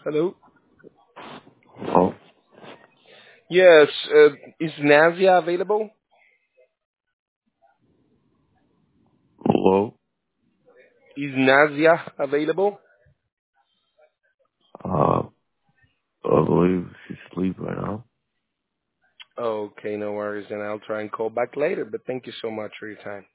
Hello. Oh, Yes. Is Nazia available? hello. Is Nazia available? Uh, I believe she's asleep right now. Okay, no worries. Then I'll try and call back later. But thank you so much for your time.